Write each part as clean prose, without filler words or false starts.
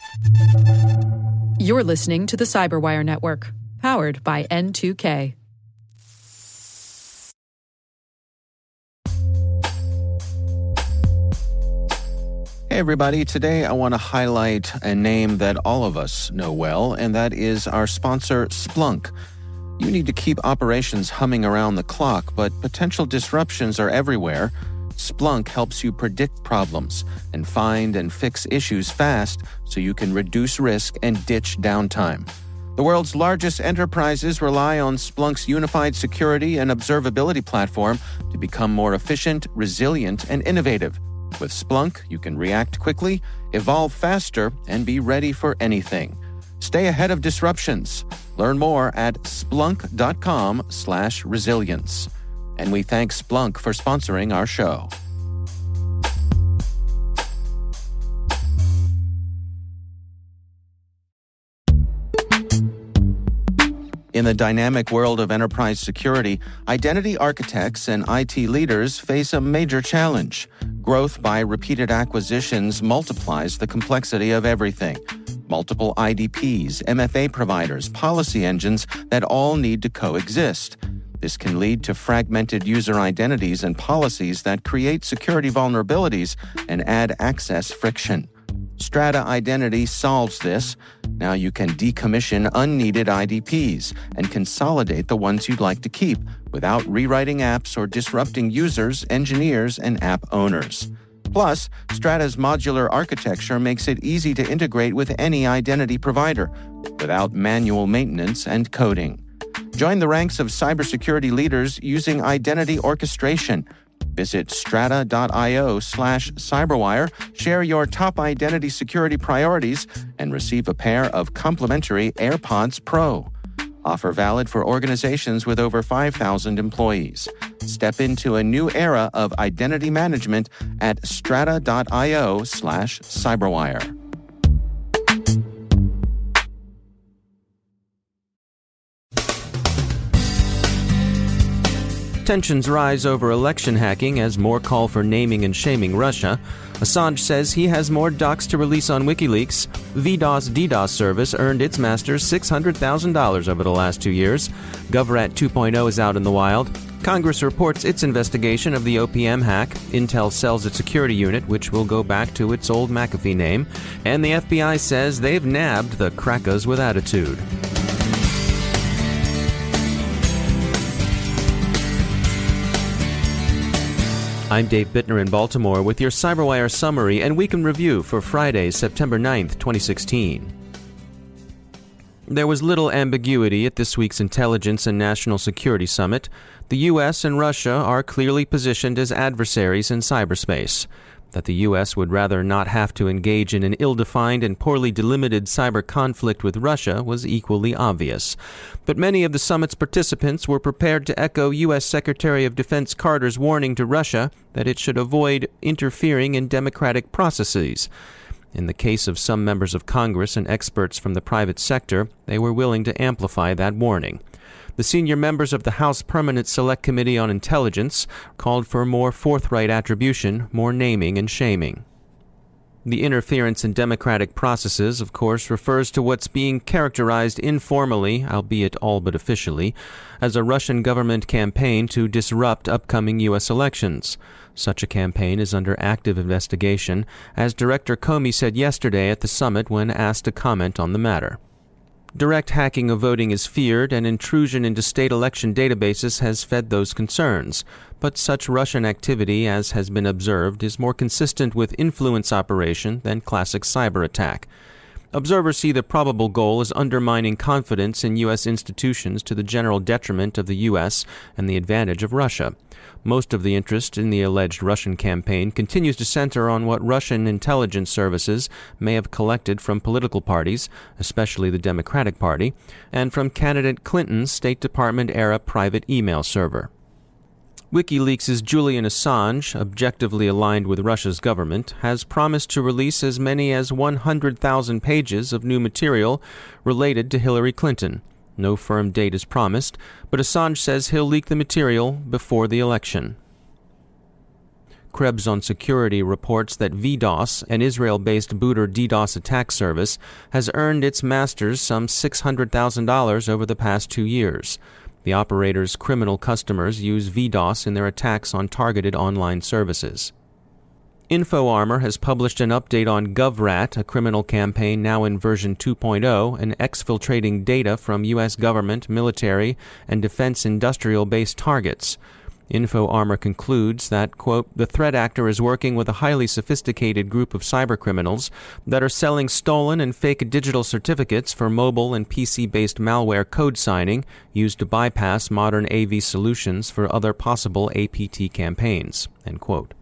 You're listening to the Cyberwire Network, powered by N2K. Hey everybody, today I want to highlight a name that all of us know well, and that is our sponsor, Splunk. You need to keep operations humming around the clock, but potential disruptions are everywhere. Splunk helps you predict problems and find and fix issues fast so you can reduce risk and ditch downtime. The world's largest enterprises rely on Splunk's unified security and observability platform to become more efficient, resilient, and innovative. With Splunk, you can react quickly, evolve faster, and be ready for anything. Stay ahead of disruptions. Learn more at splunk.com/resilience. And we thank Splunk for sponsoring our show. In the dynamic world of enterprise security, identity architects and IT leaders face a major challenge. Growth by repeated acquisitions multiplies the complexity of everything. Multiple IDPs, MFA providers, policy engines that all need to coexist. This can lead to fragmented user identities and policies that create security vulnerabilities and add access friction. Strata Identity solves this. Now you can decommission unneeded IDPs and consolidate the ones you'd like to keep without rewriting apps or disrupting users, engineers, and app owners. Plus, Strata's modular architecture makes it easy to integrate with any identity provider without manual maintenance and coding. Join the ranks of cybersecurity leaders using identity orchestration. Visit strata.io/cyberwire, share your top identity security priorities, and receive a pair of complimentary AirPods Pro. Offer valid for organizations with over 5,000 employees. Step into a new era of identity management at strata.io/cyberwire. Tensions rise over election hacking as more call for naming and shaming Russia. Assange says he has more docs to release on WikiLeaks. VDOS DDoS service earned its masters $600,000 over the last 2 years. GovRat 2.0 is out in the wild. Congress reports its investigation of the OPM hack. Intel sells its security unit, which will go back to its old McAfee name. And the FBI says they've nabbed the crackers with attitude. I'm Dave Bittner in Baltimore with your CyberWire summary and week in review for Friday, September 9th, 2016. There was little ambiguity at this week's Intelligence and National Security Summit. The U.S. and Russia are clearly positioned as adversaries in cyberspace. That the U.S. would rather not have to engage in an ill-defined and poorly delimited cyber conflict with Russia was equally obvious. But many of the summit's participants were prepared to echo U.S. Secretary of Defense Carter's warning to Russia that it should avoid interfering in democratic processes. In the case of some members of Congress and experts from the private sector, they were willing to amplify that warning. The senior members of the House Permanent Select Committee on Intelligence called for more forthright attribution, more naming and shaming. The interference in democratic processes, of course, refers to what's being characterized informally, albeit all but officially, as a Russian government campaign to disrupt upcoming U.S. elections. Such a campaign is under active investigation, as Director Comey said yesterday at the summit when asked to comment on the matter. Direct hacking of voting is feared, and intrusion into state election databases has fed those concerns. But such Russian activity, as has been observed, is more consistent with influence operation than classic cyber attack. Observers see the probable goal as undermining confidence in U.S. institutions to the general detriment of the U.S. and the advantage of Russia. Most of the interest in the alleged Russian campaign continues to center on what Russian intelligence services may have collected from political parties, especially the Democratic Party, and from candidate Clinton's State Department-era private email server. WikiLeaks' Julian Assange, objectively aligned with Russia's government, has promised to release as many as 100,000 pages of new material related to Hillary Clinton. No firm date is promised, but Assange says he'll leak the material before the election. Krebs on Security reports that VDOS, an Israel-based booter DDoS attack service, has earned its masters some $600,000 over the past 2 years. The operator's criminal customers use VDOS in their attacks on targeted online services. InfoArmor has published an update on GovRat, a criminal campaign now in version 2.0 and exfiltrating data from U.S. government, military, and defense industrial-based targets. InfoArmor concludes that, quote, the threat actor is working with a highly sophisticated group of cybercriminals that are selling stolen and fake digital certificates for mobile and PC-based malware code signing used to bypass modern AV solutions for other possible APT campaigns, end quote.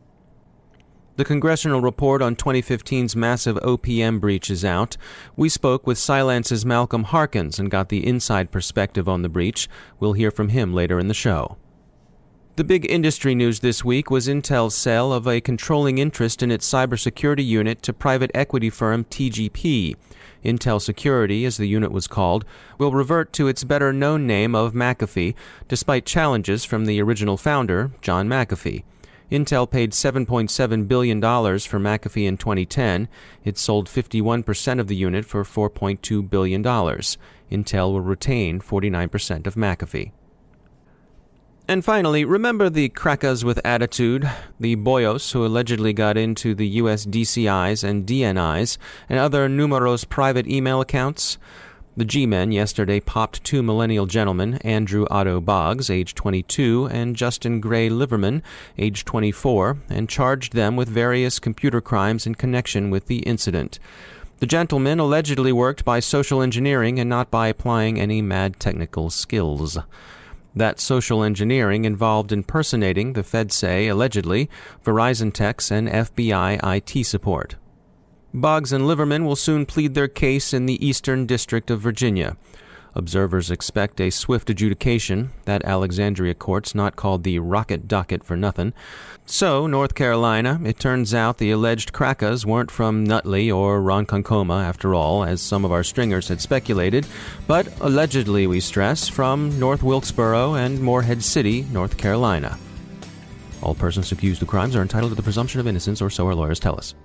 The congressional report on 2015's massive OPM breach is out. We spoke with Cylance's Malcolm Harkins and got the inside perspective on the breach. We'll hear from him later in the show. The big industry news this week was Intel's sale of a controlling interest in its cybersecurity unit to private equity firm TGP. Intel Security, as the unit was called, will revert to its better-known name of McAfee, despite challenges from the original founder, John McAfee. Intel paid $7.7 billion for McAfee in 2010. It sold 51% of the unit for $4.2 billion. Intel will retain 49% of McAfee. And finally, remember the crackers with attitude, the boyos who allegedly got into the U.S. DCIs and DNIs and other numerous private email accounts? The G-Men yesterday popped 2 millennial gentlemen, Andrew Otto Boggs, age 22, and Justin Gray Liverman, age 24, and charged them with various computer crimes in connection with the incident. The gentlemen allegedly worked by social engineering and not by applying any mad technical skills. That social engineering involved impersonating, the Feds say, allegedly, Verizon techs and FBI IT support. Boggs and Liverman will soon plead their case in the Eastern District of Virginia. Observers expect a swift adjudication, that Alexandria court's not called the Rocket Docket for nothing. So, North Carolina, it turns out the alleged crackers weren't from Nutley or Ronkonkoma, after all, as some of our stringers had speculated, but allegedly, we stress, from North Wilkesboro and Morehead City, North Carolina. All persons accused of crimes are entitled to the presumption of innocence, or so our lawyers tell us.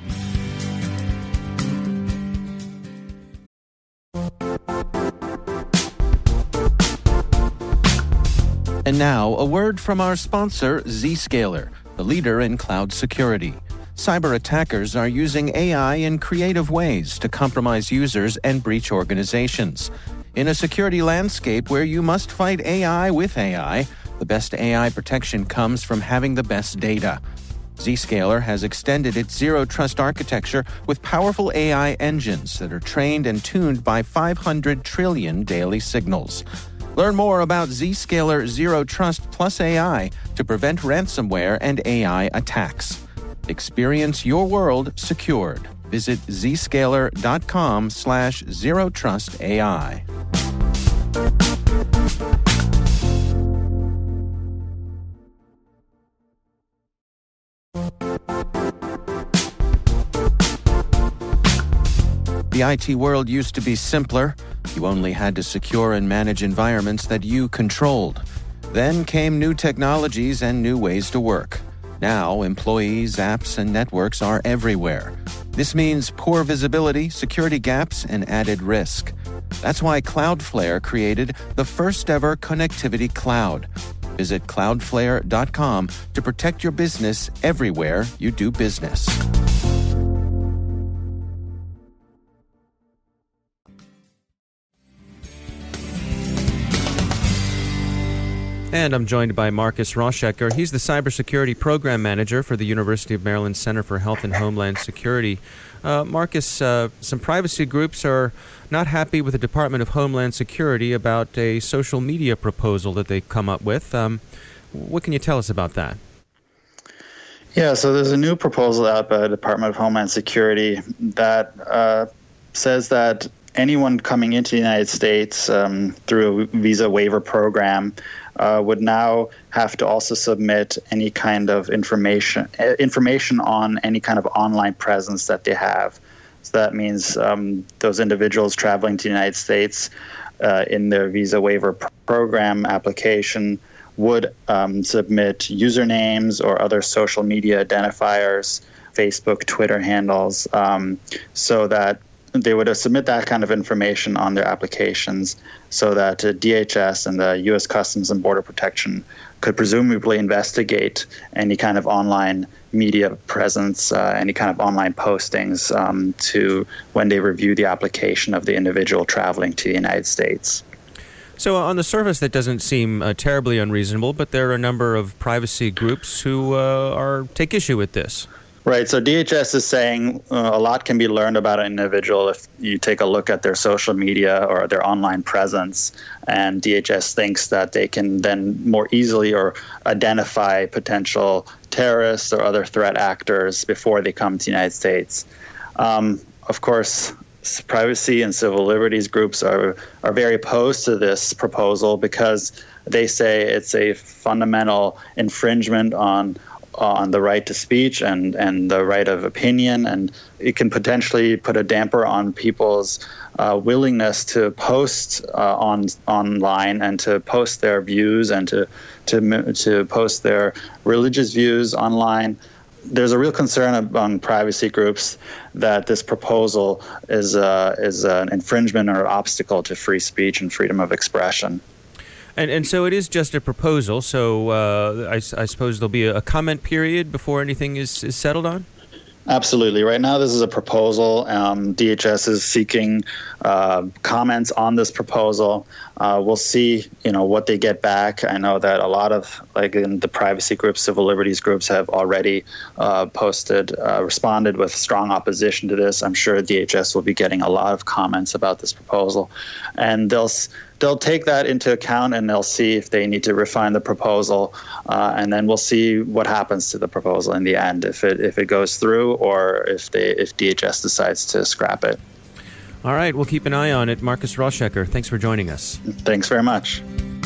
And now, a word from our sponsor, Zscaler, the leader in cloud security. Cyber attackers are using AI in creative ways to compromise users and breach organizations. In a security landscape where you must fight AI with AI, the best AI protection comes from having the best data. Zscaler has extended its zero-trust architecture with powerful AI engines that are trained and tuned by 500 trillion daily signals. Learn more about Zscaler Zero Trust Plus AI to prevent ransomware and AI attacks. Experience your world secured. Visit zscaler.com/zerotrustai. The IT world used to be simpler. You only had to secure and manage environments that you controlled. Then came new technologies and new ways to work. Now, employees, apps, and networks are everywhere. This means poor visibility, security gaps, and added risk. That's why Cloudflare created the first-ever connectivity cloud. Visit cloudflare.com to protect your business everywhere you do business. And I'm joined by Marcus Roschecker. He's the Cybersecurity Program Manager for the University of Maryland Center for Health and Homeland Security. Marcus, some privacy groups are not happy with the Department of Homeland Security about a social media proposal that they've come up with. What can you tell us about that? Yeah, so there's a new proposal out by the Department of Homeland Security that says that anyone coming into the United States through a visa waiver program would now have to also submit any kind of information on any kind of online presence that they have. So that means those individuals traveling to the United States in their visa waiver program application would submit usernames or other social media identifiers, Facebook, Twitter handles, so that they would submit that kind of information on their applications so that DHS and the U.S. Customs and Border Protection could presumably investigate any kind of online media presence, any kind of online postings to when they review the application of the individual traveling to the United States. So on the surface, that doesn't seem terribly unreasonable, but there are a number of privacy groups who take issue with this. Right. So DHS is saying a lot can be learned about an individual if you take a look at their social media or their online presence. And DHS thinks that they can then more easily or identify potential terrorists or other threat actors before they come to the United States. Of course, privacy and civil liberties groups are very opposed to this proposal because they say it's a fundamental infringement on the right to speech and the right of opinion, and it can potentially put a damper on people's willingness to post online and to post their views and to post their religious views online. There's a real concern among privacy groups that this proposal is an infringement or obstacle to free speech and freedom of expression. And so it is just a proposal, so I suppose there'll be a comment period before anything is settled on? Absolutely. Right now, this is a proposal. DHS is seeking comments on this proposal. We'll see, what they get back. I know that a lot of, in the privacy groups, civil liberties groups have already responded with strong opposition to this. I'm sure DHS will be getting a lot of comments about this proposal, and they'll take that into account and they'll see if they need to refine the proposal, and then we'll see what happens to the proposal in the end, if it goes through or if DHS decides to scrap it. All right, we'll keep an eye on it. Marcus Rauschecker, thanks for joining us. Thanks very much.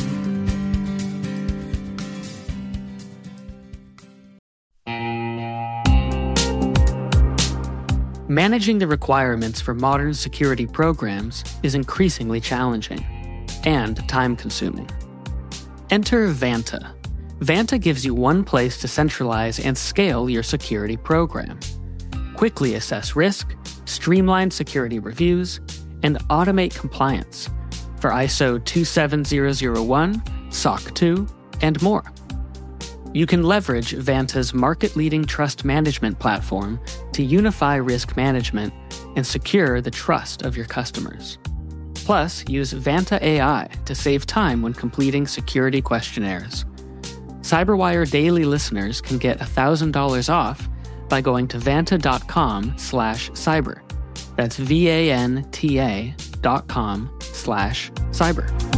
Managing the requirements for modern security programs is increasingly challenging and time-consuming. Enter Vanta. Vanta gives you one place to centralize and scale your security program. Quickly assess risk, streamline security reviews, and automate compliance for ISO 27001, SOC 2, and more. You can leverage Vanta's market-leading trust management platform to unify risk management and secure the trust of your customers. Plus, use Vanta AI to save time when completing security questionnaires. CyberWire Daily listeners can get $1,000 off by going to vanta.com/cyber. That's VANTA.com/cyber.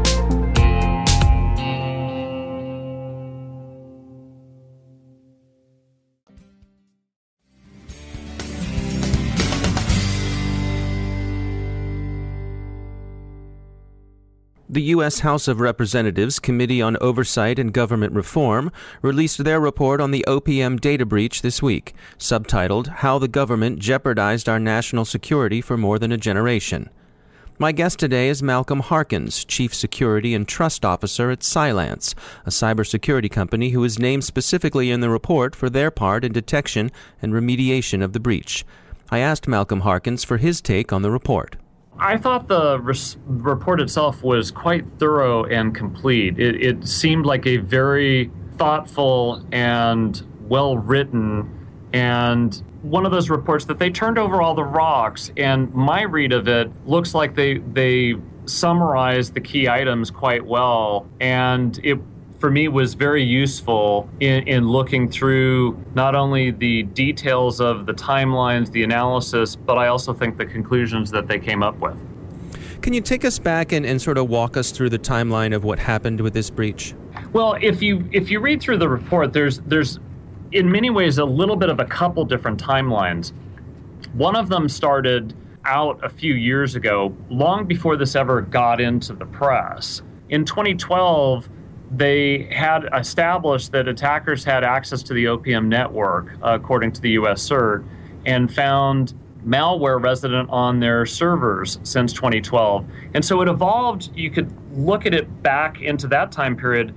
The U.S. House of Representatives Committee on Oversight and Government Reform released their report on the OPM data breach this week, subtitled How the Government Jeopardized Our National Security for More Than a Generation. My guest today is Malcolm Harkins, Chief Security and Trust Officer at Cylance, a cybersecurity company who is named specifically in the report for their part in detection and remediation of the breach. I asked Malcolm Harkins for his take on the report. I thought the report itself was quite thorough and complete. It seemed like a very thoughtful and well-written, and one of those reports that they turned over all the rocks, and my read of it looks like they summarized the key items quite well, and it for me was very useful in looking through not only the details of the timelines, the analysis, but I also think the conclusions that they came up with. Can you take us back and sort of walk us through the timeline of what happened with this breach? Well, if you read through the report, there's in many ways a little bit of a couple different timelines. One of them started out a few years ago, long before this ever got into the press. In 2012, they had established that attackers had access to the OPM network, according to the U.S. CERT, and found malware resident on their servers since 2012. And so it evolved. You could look at it back into that time period.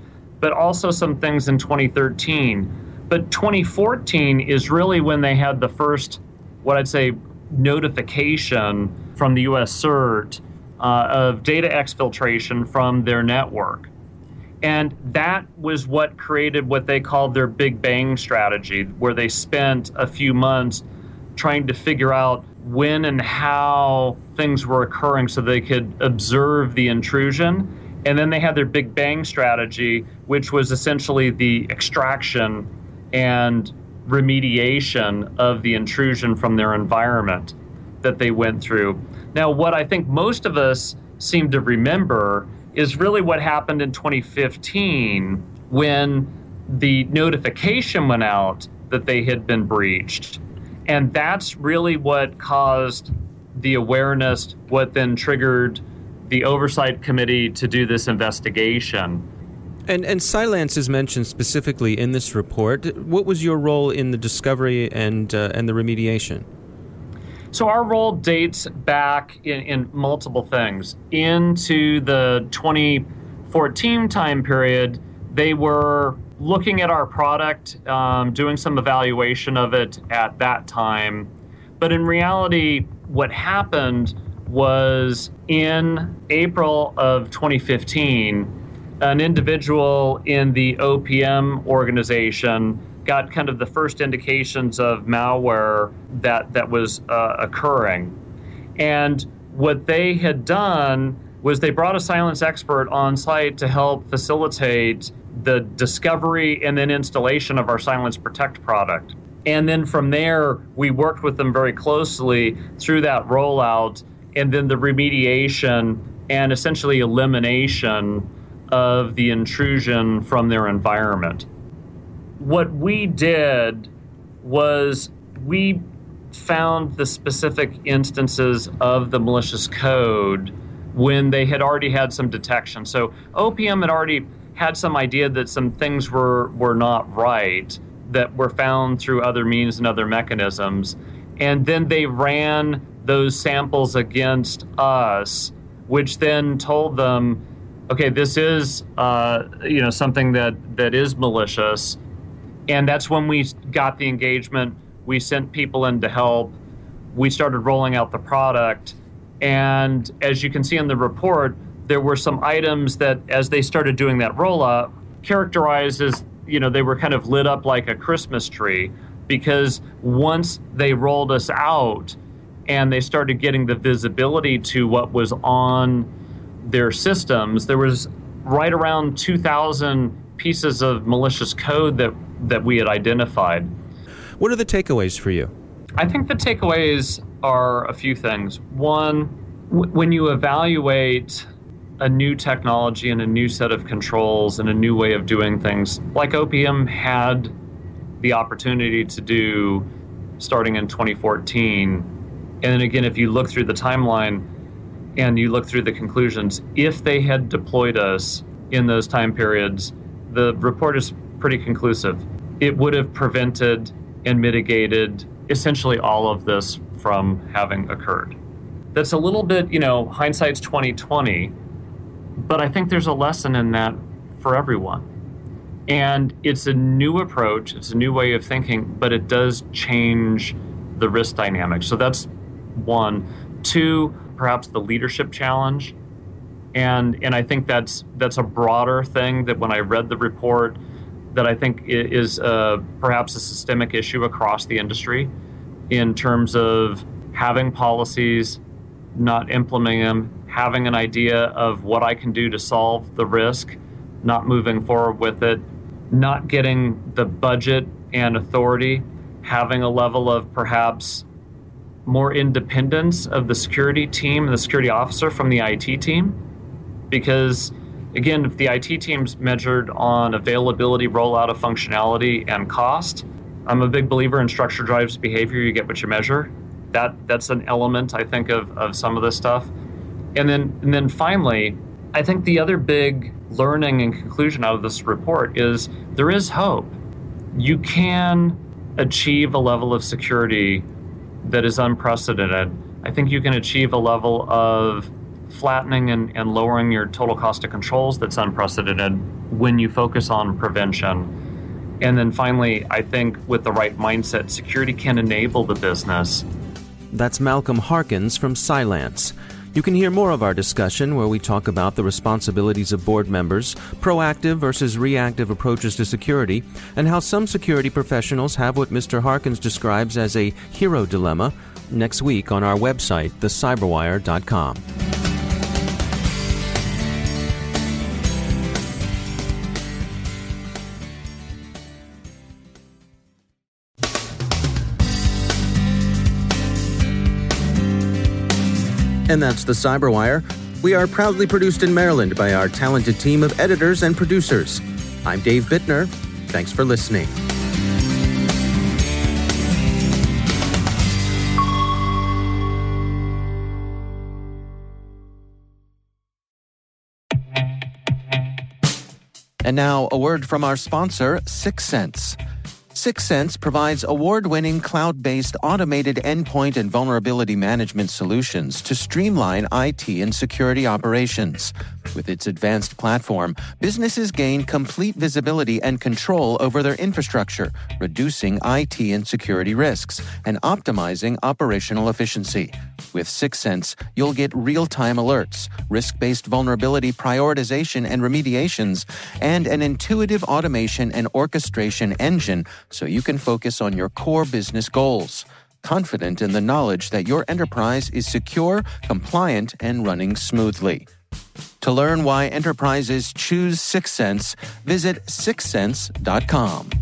but also some things in 2013. But 2014 is really when they had the first, what I'd say, notification from the US CERT of data exfiltration from their network. And that was what created what they called their Big Bang strategy, where they spent a few months trying to figure out when and how things were occurring so they could observe the intrusion. And then they had their Big Bang strategy, which was essentially the extraction and remediation of the intrusion from their environment that they went through. Now, what I think most of us seem to remember is really what happened in 2015 when the notification went out that they had been breached. And that's really what caused the awareness, what then triggered the Oversight Committee to do this investigation. And Cylance is mentioned specifically in this report. What was your role in the discovery and the remediation? So our role dates back in multiple things. Into the 2014 time period, they were looking at our product, doing some evaluation of it at that time. But in reality, what happened was in April of 2015, an individual in the OPM organization got kind of the first indications of malware that was occurring. And what they had done was they brought a Cylance expert on site to help facilitate the discovery and then installation of our Cylance Protect product. And then from there, we worked with them very closely through that rollout and then the remediation and essentially elimination of the intrusion from their environment. What we did was we found the specific instances of the malicious code when they had already had some detection. So OPM had already had some idea that some things were not right, that were found through other means and other mechanisms. And then they ran those samples against us, which then told them, okay, this is something that is malicious. And that's when we got the engagement. We sent people in to help. We started rolling out the product. And as you can see in the report, there were some items that, as they started doing that rollout, characterized as, they were kind of lit up like a Christmas tree, because once they rolled us out and they started getting the visibility to what was on their systems, there was right around 2,000 pieces of malicious code that we had identified. What are the takeaways for you? I think the takeaways are a few things. One, when you evaluate a new technology and a new set of controls and a new way of doing things, like OPM had the opportunity to do starting in 2014. And then again, if you look through the timeline and you look through the conclusions, if they had deployed us in those time periods, the report is pretty conclusive. It would have prevented and mitigated essentially all of this from having occurred. That's a little bit, hindsight's 2020, but I think there's a lesson in that for everyone. And it's a new approach, it's a new way of thinking, but it does change the risk dynamic. So that's one. Two, perhaps the leadership challenge. And I think that's a broader thing that when I read the report, that I think is perhaps a systemic issue across the industry in terms of having policies, not implementing them, having an idea of what I can do to solve the risk, not moving forward with it, not getting the budget and authority, having a level of perhaps more independence of the security team and the security officer from the IT team. Because again, if the IT team's measured on availability, rollout of functionality, and cost, I'm a big believer in structure drives behavior. You get what you measure. That's an element, I think, of some of this stuff. And then finally, I think the other big learning and conclusion out of this report is there is hope. You can achieve a level of security that is unprecedented. I think you can achieve a level of flattening and lowering your total cost of controls that's unprecedented when you focus on prevention. And then finally, I think with the right mindset, security can enable the business. That's Malcolm Harkins from Cylance. You can hear more of our discussion where we talk about the responsibilities of board members, proactive versus reactive approaches to security, and how some security professionals have what Mr. Harkins describes as a hero dilemma next week on our website, thecyberwire.com. And that's the Cyberwire. We are proudly produced in Maryland by our talented team of editors and producers. I'm Dave Bittner. Thanks for listening. And now, a word from our sponsor, Syxsense. Syxsense provides award-winning cloud-based automated endpoint and vulnerability management solutions to streamline IT and security operations. With its advanced platform, businesses gain complete visibility and control over their infrastructure, reducing IT and security risks and optimizing operational efficiency. With Syxsense, you'll get real-time alerts, risk-based vulnerability prioritization and remediations, and an intuitive automation and orchestration engine so you can focus on your core business goals, confident in the knowledge that your enterprise is secure, compliant, and running smoothly. To learn why enterprises choose Syxsense, visit syxsense.com.